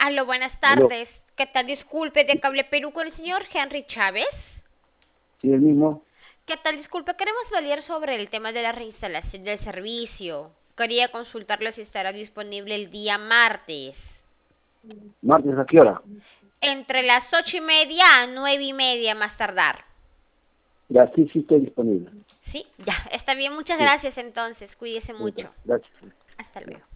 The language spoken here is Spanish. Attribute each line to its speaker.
Speaker 1: Aló, buenas
Speaker 2: Aló,
Speaker 1: tardes. ¿Qué tal? Disculpe, de Cable Perú con el señor Henry Chávez.
Speaker 2: sí, el mismo.
Speaker 1: ¿Qué tal? Disculpe, queremos validar sobre el tema de la reinstalación del servicio. Quería consultarle si estará disponible el día martes,
Speaker 2: ¿Martes a qué hora?
Speaker 1: entre las 8:30 a 9:30 más tardar.
Speaker 2: Ya, sí, sí estoy disponible.
Speaker 1: Sí, ya, está bien. Muchas
Speaker 2: Sí,
Speaker 1: gracias entonces. Cuídese
Speaker 2: ahorita,
Speaker 1: mucho.
Speaker 2: gracias.
Speaker 1: Hasta luego.